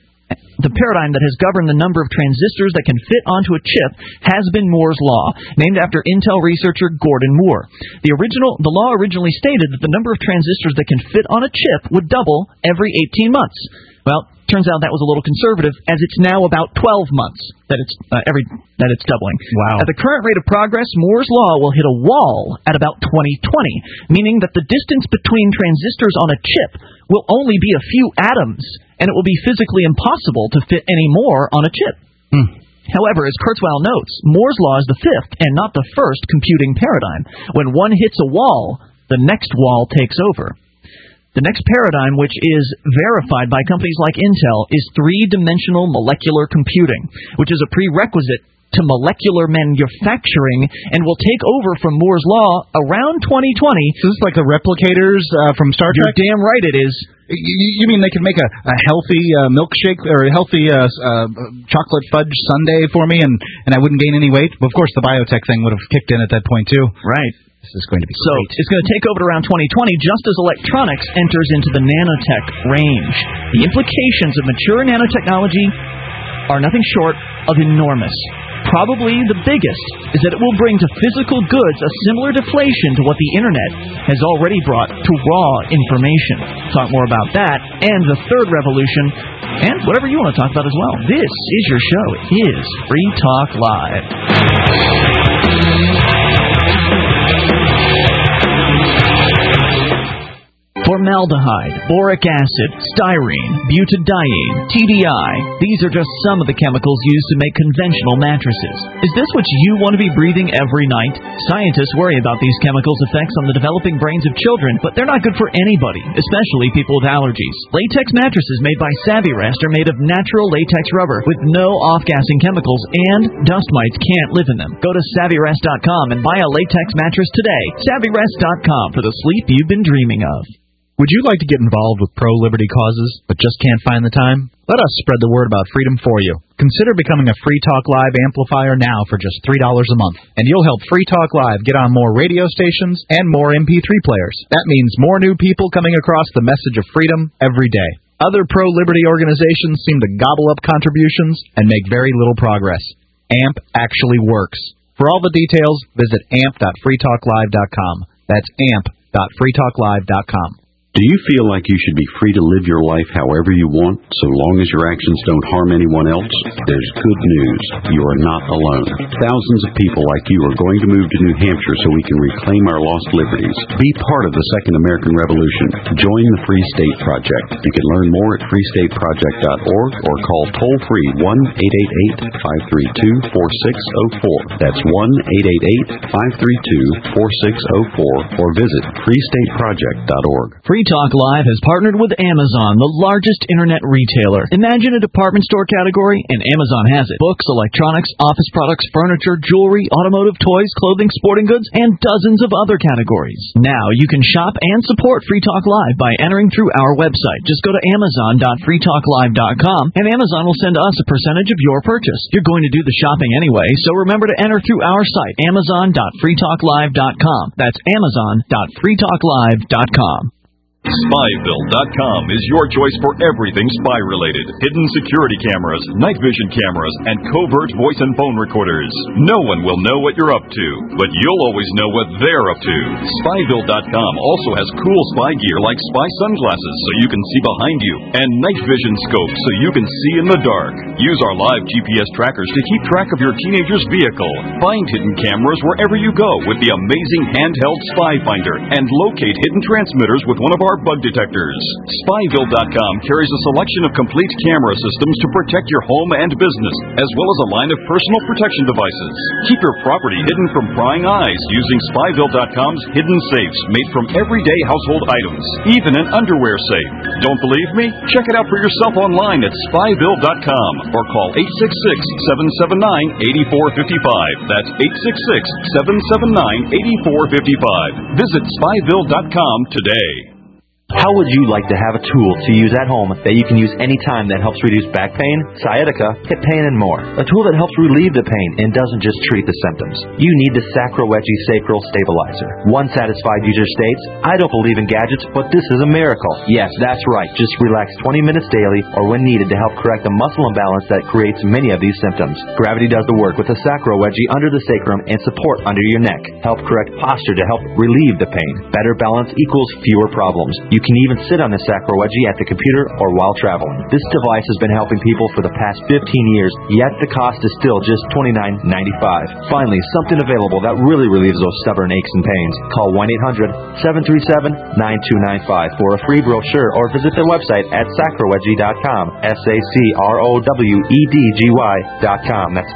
Speaker 1: that has governed the number of transistors that can fit onto a chip has been Moore's Law, named after Intel researcher Gordon Moore. The law originally stated that the number of transistors that can fit on a chip would double every 18 months. Well, turns out that was a little conservative, as it's now about 12 months that it's doubling.
Speaker 2: Wow.
Speaker 1: At the current rate of progress, Moore's Law will hit a wall at about 2020, meaning that the distance between transistors on a chip will only be a few atoms, and it will be physically impossible to fit any more on a chip. However, as Kurzweil notes, Moore's Law is the 5th and not the first computing paradigm. When one hits a wall, the next wall takes over. The next paradigm, which is verified by companies like Intel, is 3-dimensional molecular computing, which is a prerequisite to molecular manufacturing and will take over from Moore's Law around 2020.
Speaker 2: So this is like the replicators from Star Trek?
Speaker 1: You're damn right it is.
Speaker 2: You mean they could make a healthy milkshake or a healthy chocolate fudge sundae for me and I wouldn't gain any weight? Of course, the biotech thing would have kicked in at that point, too.
Speaker 1: Right.
Speaker 2: This is going to be
Speaker 1: great. So it's going to take over around 2020 just as electronics enters into the nanotech range. The implications of mature nanotechnology are nothing short of enormous. Probably the biggest is that it will bring to physical goods a similar deflation to what the Internet has already brought to raw information. Talk more about that and the third revolution and whatever you want to talk about as well. This is your show. It is Free Talk Live. Formaldehyde, boric acid, styrene, butadiene, TDI. These are just some of the chemicals used to make conventional mattresses. Is this what you want to be breathing every night? Scientists worry about these chemicals' effects on the developing brains of children, but they're not good for anybody, especially people with allergies. Latex mattresses made by Savvyrest are made of natural latex rubber with no off-gassing chemicals, and dust mites can't live in them. Go to Savvyrest.com and buy a latex mattress today. Savvyrest.com for the sleep you've been dreaming of.
Speaker 2: Would you like to get involved with pro-liberty causes, but just can't find the time? Let us spread the word about freedom for you. Consider becoming a Free Talk Live amplifier now for just $3 a month, and you'll help Free Talk Live get on more radio stations and more MP3 players. That means more new people coming across the message of freedom every day. Other pro-liberty organizations seem to gobble up contributions and make very little progress. AMP actually works. For all the details, visit amp.freetalklive.com. That's amp.freetalklive.com.
Speaker 13: Do you feel like you should be free to live your life however you want, so long as your actions don't harm anyone else? There's good news. You are not alone. Thousands of people like you are going to move to New Hampshire so we can reclaim our lost liberties. Be part of the Second American Revolution. Join the Free State Project. You can learn more at freestateproject.org or call toll-free 1-888-532-4604. That's 1-888-532-4604 or visit freestateproject.org.
Speaker 1: Free Talk Live has partnered with Amazon, the largest internet retailer. Imagine a department store category, and Amazon has it. Books, electronics, office products, furniture, jewelry, automotive, toys, clothing, sporting goods, and dozens of other categories. Now you can shop and support Free Talk Live by entering through our website. Just go to amazon.freetalklive.com, and Amazon will send us a percentage of your purchase. You're going to do the shopping anyway, so remember to enter through our site, amazon.freetalklive.com. That's amazon.freetalklive.com.
Speaker 10: Spyville.com is your choice for everything spy-related. Hidden security cameras, night vision cameras, and covert voice and phone recorders. No one will know what you're up to, but you'll always know what they're up to. Spyville.com also has cool spy gear like spy sunglasses so you can see behind you, and night vision scopes so you can see in the dark. Use our live GPS trackers to keep track of your teenager's vehicle. Find hidden cameras wherever you go with the amazing handheld Spy Finder, and locate hidden transmitters with one of our star bug detectors. Spyville.com carries a selection of complete camera systems to protect your home and business, as well as a line of personal protection devices. Keep your property hidden from prying eyes using Spyville.com's hidden safes made from everyday household items, even an underwear safe. Don't believe me? Check it out for yourself online at Spyville.com or call 866-779-8455. That's 866-779-8455. Visit Spyville.com today.
Speaker 14: How would you like to have a tool to use at home that you can use anytime that helps reduce back pain, sciatica, hip pain, and more? A tool that helps relieve the pain and doesn't just treat the symptoms. You need the Sacrowegie Sacral Stabilizer. One satisfied user states, "I don't believe in gadgets, but this is a miracle." Yes, that's right. Just relax 20 minutes daily or when needed to help correct the muscle imbalance that creates many of these symptoms. Gravity does the work with the Sacrowegie under the sacrum and support under your neck. Help correct posture to help relieve the pain. Better balance equals fewer problems. You can even sit on the Sacrowegie at the computer or while traveling. This device has been helping people for the past 15 years, yet the cost is still just $29.95. Finally, something available that really relieves those stubborn aches and pains. Call 1-800-737-9295 for a free brochure or visit their website at sacrowegie.com. SACROWEDGY.com. That's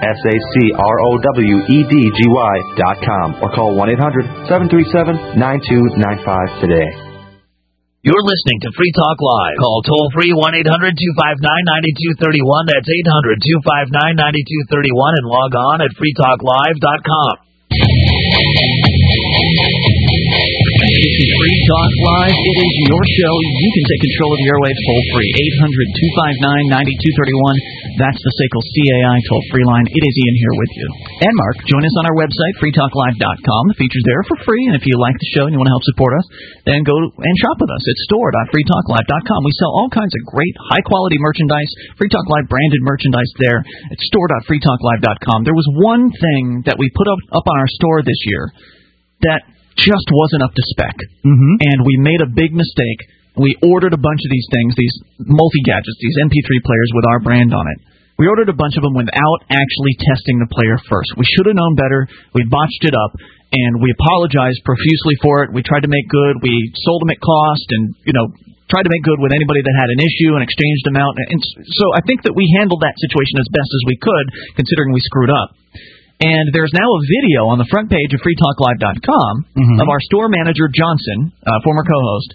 Speaker 14: SACROWEDGY.com. Or call 1-800-737-9295 today.
Speaker 7: You're listening to Free Talk Live. Call toll-free 1-800-259-9231. That's 800-259-9231 and log on at freetalklive.com.
Speaker 1: This is Free Talk Live. It is your show. You can take control of the airwaves toll-free. 800-259-9231. That's the SACL CAI toll-free line. It is Ian here with you. And Mark. Join us on our website, freetalklive.com. The feature's there for free, and if you like the show and you want to help support us, then go and shop with us. It's store.freetalklive.com. We sell all kinds of great, high-quality merchandise, Free Talk Live branded merchandise there. It's store.freetalklive.com. There was one thing that we put up on our store this year that just wasn't up to spec. And we made a big mistake. We ordered a bunch of these things, these multi-gadgets, these MP3 players with our brand on it. We ordered a bunch of them without actually testing the player first. We should have known better. We botched it up, and we apologized profusely for it. We tried to make good. We sold them at cost and, tried to make good with anybody that had an issue and exchanged them out. And so I think that we handled that situation as best as we could, considering we screwed up. And there's now a video on the front page of freetalklive.com of our store manager, Johnson, former co-host,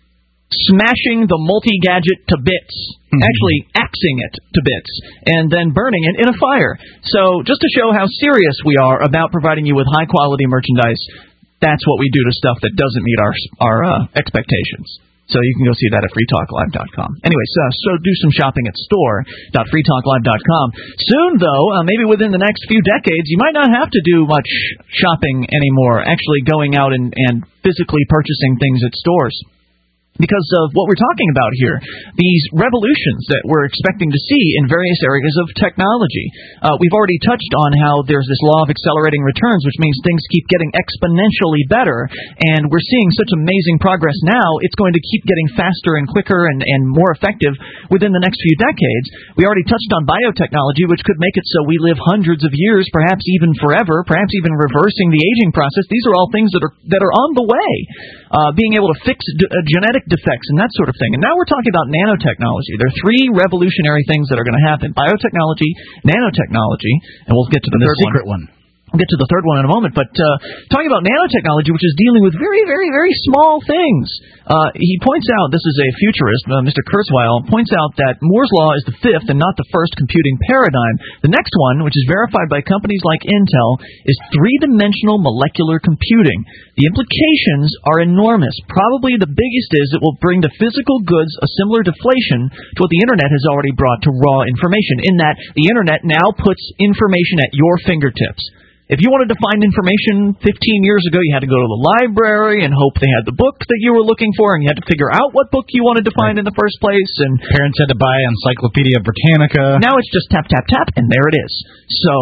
Speaker 1: smashing the multi-gadget to bits, actually axing it to bits, and then burning it in a fire. So just to show how serious we are about providing you with high-quality merchandise, that's what we do to stuff that doesn't meet our expectations. So you can go see that at freetalklive.com. Anyway, so do some shopping at store.freetalklive.com. Soon, though, maybe within the next few decades, you might not have to do much shopping anymore, actually going out and physically purchasing things at stores. Because of what we're talking about here, these revolutions that we're expecting to see in various areas of technology. We've already touched on how there's this law of accelerating returns, which means things keep getting exponentially better, and we're seeing such amazing progress now, it's going to keep getting faster and quicker and more effective within the next few decades. We already touched on biotechnology, which could make it so we live hundreds of years, perhaps even forever, perhaps even reversing the aging process. These are all things that are on the way. Being able to fix genetic defects and that sort of thing. And now we're talking about nanotechnology. There are three revolutionary things that are going to happen: biotechnology, nanotechnology, and we'll get to the third one. We'll get to the third one in a moment, but talking about nanotechnology, which is dealing with very, very, very small things. He points out, this is a futurist, Mr. Kurzweil, points out that Moore's Law is the fifth and not the first computing paradigm. The next one, which is verified by companies like Intel, is three-dimensional molecular computing. The implications are enormous. Probably the biggest is it will bring to physical goods a similar deflation to what the Internet has already brought to raw information, in that the Internet now puts information at your fingertips. If you wanted to find information 15 years ago, you had to go to the library and hope they had the book that you were looking for, and you had to figure out what book you wanted to find in the first place. And
Speaker 2: parents had to buy Encyclopedia Britannica.
Speaker 1: Now it's just tap, tap, tap, and there it is. So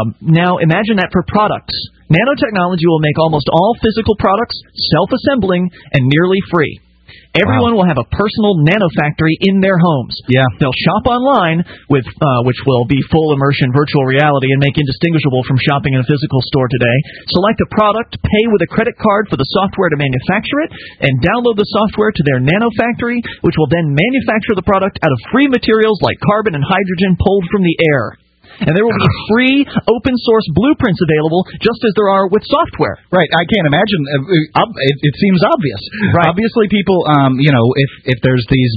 Speaker 1: now imagine that for products. Nanotechnology will make almost all physical products self-assembling and nearly free. Everyone will have a personal nanofactory in their homes.
Speaker 2: Yeah.
Speaker 1: They'll shop online, with which will be full immersion virtual reality and make indistinguishable from shopping in a physical store today. Select a product, pay with a credit card for the software to manufacture it, and download the software to their nanofactory, which will then manufacture the product out of free materials like carbon and hydrogen pulled from the air. And there will be free open-source blueprints available, just as there are with software.
Speaker 2: Right. I can't imagine. It seems obvious.
Speaker 1: Right.
Speaker 2: Obviously, people, if there's these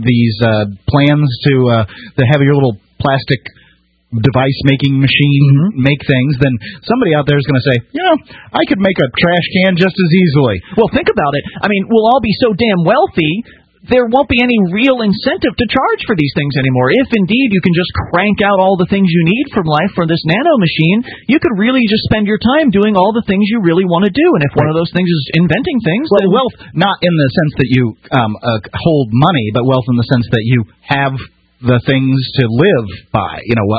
Speaker 2: plans to have your little plastic device-making machine make things, then somebody out there is going to say, I could make a trash can just as easily.
Speaker 1: Well, think about it. I mean, we'll all be so damn wealthy, there won't be any real incentive to charge for these things anymore. If, indeed, you can just crank out all the things you need from life for this nano machine, you could really just spend your time doing all the things you really want to do. And if one of those things is inventing things...
Speaker 2: Well, wealth, not in the sense that you hold money, but wealth in the sense that you have the things to live by.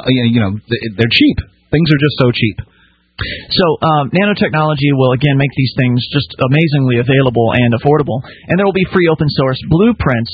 Speaker 2: They're cheap. Things are just so cheap.
Speaker 1: So nanotechnology will, again, make these things just amazingly available and affordable. And there will be free open-source blueprints.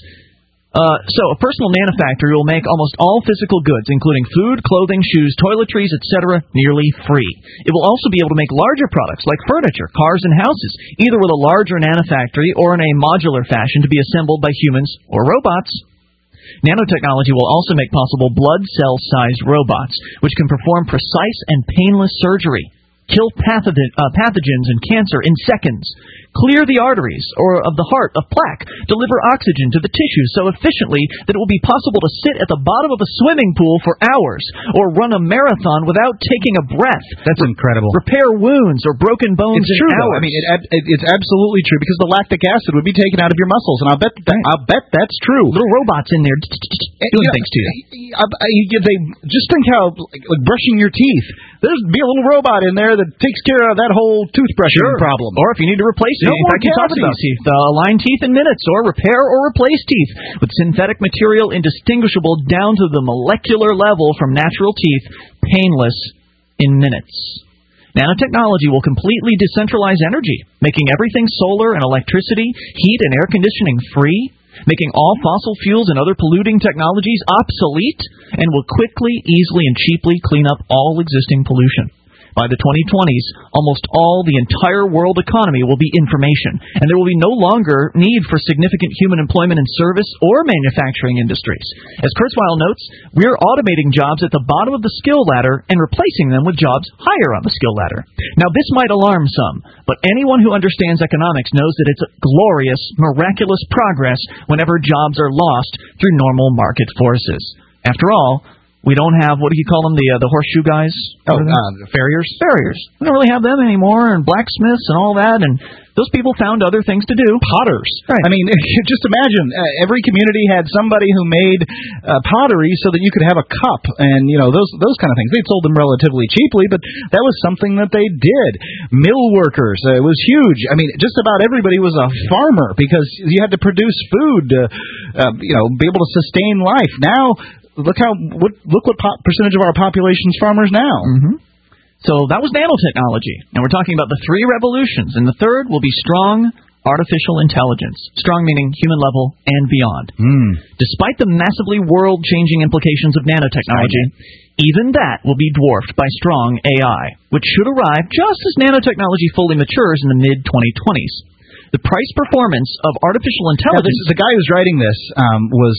Speaker 1: So a personal nanofactory will make almost all physical goods, including food, clothing, shoes, toiletries, etc., nearly free. It will also be able to make larger products like furniture, cars, and houses, either with a larger nanofactory or in a modular fashion to be assembled by humans or robots. Nanotechnology will also make possible blood cell-sized robots, which can perform precise and painless surgery, kill pathogens and cancer in seconds, clear the arteries or of the heart of plaque, deliver oxygen to the tissues so efficiently that it will be possible to sit at the bottom of a swimming pool for hours or run a marathon without taking a breath.
Speaker 2: That's incredible.
Speaker 1: Repair wounds or broken bones
Speaker 2: it's
Speaker 1: in
Speaker 2: true,
Speaker 1: hours.
Speaker 2: I mean, it's absolutely true because the lactic acid would be taken out of your muscles, and I'll bet that's true.
Speaker 1: Little robots in there doing things to you.
Speaker 2: They just think how like brushing your teeth. There's be a little robot in there that takes care of that whole toothbrushing problem.
Speaker 1: Or if you need to replace teeth, in fact, you talked about teeth, align teeth in minutes, or repair or replace teeth with synthetic material indistinguishable down to the molecular level from natural teeth, painless in minutes. Nanotechnology will completely decentralize energy, making everything solar and electricity, heat and air conditioning free, making all fossil fuels and other polluting technologies obsolete, and will quickly, easily, and cheaply clean up all existing pollution. By the 2020s, almost all the entire world economy will be information, and there will be no longer need for significant human employment in service or manufacturing industries. As Kurzweil notes, we're automating jobs at the bottom of the skill ladder and replacing them with jobs higher on the skill ladder. Now, this might alarm some, but anyone who understands economics knows that it's a glorious, miraculous progress whenever jobs are lost through normal market forces. After all, we don't have, what do you call them, the horseshoe guys?
Speaker 2: Farriers?
Speaker 1: Farriers. We don't really have them anymore, and blacksmiths and all that, and those people found other things to do.
Speaker 2: Potters.
Speaker 1: Right.
Speaker 2: I mean, just imagine, every community had somebody who made pottery so that you could have a cup, and, those kind of things. They sold them relatively cheaply, but that was something that they did. Mill workers, it was huge. I mean, just about everybody was a farmer because you had to produce food to, be able to sustain life. Now, Look what percentage of our population's farmers now.
Speaker 1: Mm-hmm. So that was nanotechnology. Now we're talking about the three revolutions, and the third will be strong artificial intelligence. Strong meaning human level and beyond. Despite the massively world-changing implications of nanotechnology, even that will be dwarfed by strong AI, which should arrive just as nanotechnology fully matures in the mid-2020s. The price performance of artificial intelligence...
Speaker 2: the guy who's writing this was...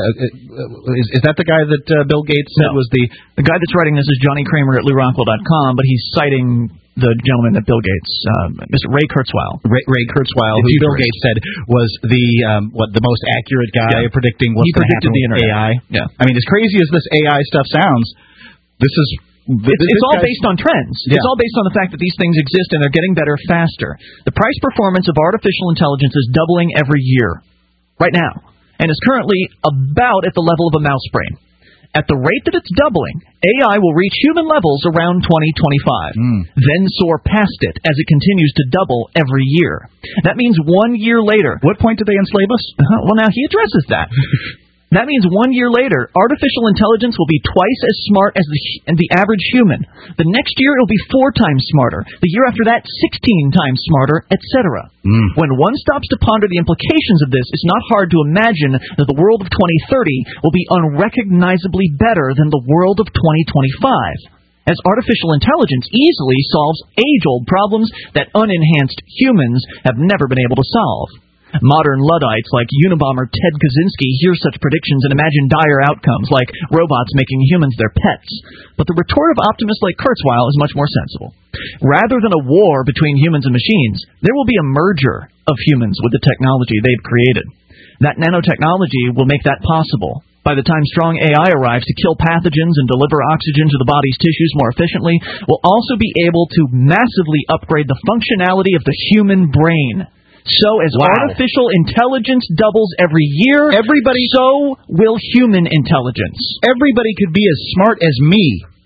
Speaker 2: is that the guy that Bill Gates said was the...
Speaker 1: The guy that's writing this is Johnny Kramer at LouRockwell.com, but he's citing the gentleman that Bill Gates... Mr. Ray Kurzweil.
Speaker 2: Ray Kurzweil, who Bill Gates said was the most accurate guy predicting what's going to happen with AI.
Speaker 1: Yeah.
Speaker 2: I mean, as crazy as this AI stuff sounds, this is...
Speaker 1: It's all based on trends. Yeah. It's all based on the fact that these things exist and they're getting better faster. The price performance of artificial intelligence is doubling every year, right now, and is currently about at the level of a mouse brain. At the rate that it's doubling, AI will reach human levels around 2025, then soar past it as it continues to double every year. That means 1 year later.
Speaker 2: What point did they enslave us?
Speaker 1: Well, now he addresses that. That means 1 year later, artificial intelligence will be twice as smart as the average human. The next year, it'll be 4 times smarter. The year after that, 16 times smarter, etc. When one stops to ponder the implications of this, it's not hard to imagine that the world of 2030 will be unrecognizably better than the world of 2025, as artificial intelligence easily solves age-old problems that unenhanced humans have never been able to solve. Modern Luddites like Unabomber Ted Kaczynski hear such predictions and imagine dire outcomes, like robots making humans their pets. But the retort of optimists like Kurzweil is much more sensible. Rather than a war between humans and machines, there will be a merger of humans with the technology they've created. That nanotechnology will make that possible. By the time strong AI arrives to kill pathogens and deliver oxygen to the body's tissues more efficiently, we'll also be able to massively upgrade the functionality of the human brain. So as artificial intelligence doubles every year, so will human intelligence.
Speaker 2: Everybody could be as smart as me.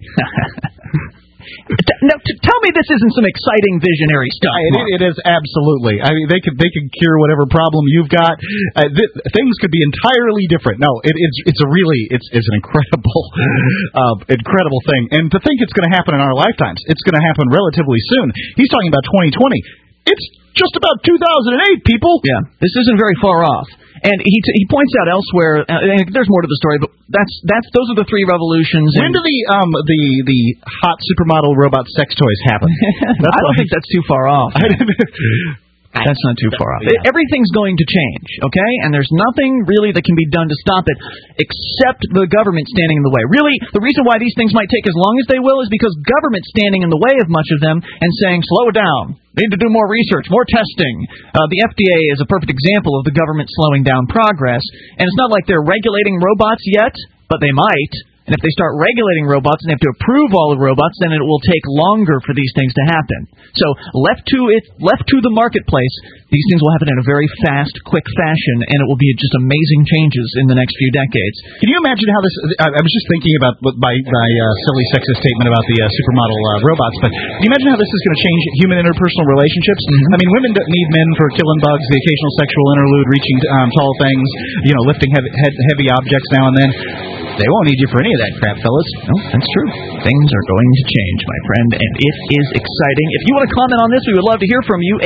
Speaker 1: Now, tell me this isn't some exciting visionary stuff.
Speaker 2: It is absolutely. I mean, they could cure whatever problem you've got. Things could be entirely different. No, it's an incredible thing. And to think it's going to happen in our lifetimes, it's going to happen relatively soon. He's talking about 2020. It's just about 2008, people.
Speaker 1: Yeah, this isn't very far off. And he points out elsewhere. There's more to the story, but those are the 3 revolutions.
Speaker 2: When do the hot supermodel robot sex toys happen?
Speaker 1: I don't think that's too far off. That's not too far off. Yeah. Everything's going to change, okay? And there's nothing really that can be done to stop it except the government standing in the way. Really, the reason why these things might take as long as they will is because government's standing in the way of much of them and saying, slow it down. We need to do more research, more testing. The FDA is a perfect example of the government slowing down progress. And it's not like they're regulating robots yet, but they might. And if they start regulating robots and they have to approve all the robots, then it will take longer for these things to happen. So left to the marketplace, these things will happen in a very fast, quick fashion, and it will be just amazing changes in the next few decades.
Speaker 2: Can you imagine how this? I was just thinking about my silly sexist statement about the supermodel robots, but can you imagine how this is going to change human interpersonal relationships? Mm-hmm. I mean, women don't need men for killing bugs, the occasional sexual interlude, reaching tall things, lifting heavy objects now and then. They won't need you for any of that crap, fellas.
Speaker 1: No, that's true. Things are going to change, my friend, and it is exciting. If you want to comment on this, we would love to hear from you.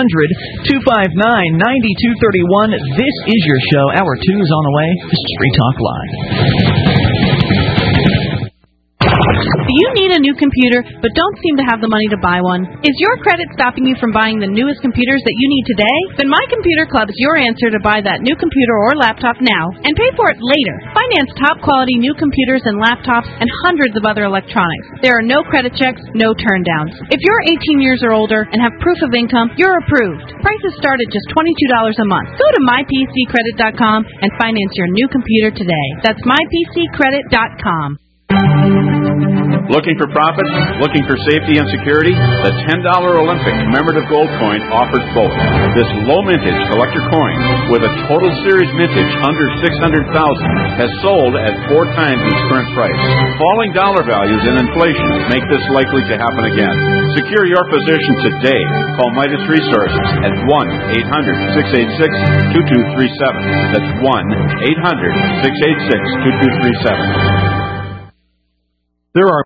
Speaker 1: 800-259-9231. This is your show. Hour 2 is on the way. This is Free Talk Live.
Speaker 15: Do you need a new computer but don't seem to have the money to buy one? Is your credit stopping you from buying the newest computers that you need today? Then My Computer Club is your answer to buy that new computer or laptop now and pay for it later. Finance top-quality new computers and laptops and hundreds of other electronics. There are no credit checks, no turndowns. If you're 18 years or older and have proof of income, you're approved. Prices start at just $22 a month. Go to mypccredit.com and finance your new computer today. That's mypccredit.com.
Speaker 16: Looking for profit? Looking for safety and security? The $10 Olympic commemorative gold coin offers both. This low mintage collector coin with a total series mintage under $600,000 has sold at 4 times its current price. Falling dollar values and inflation make this likely to happen again. Secure your position today. Call Midas Resources at 1-800-686-2237. That's 1-800-686-2237. There are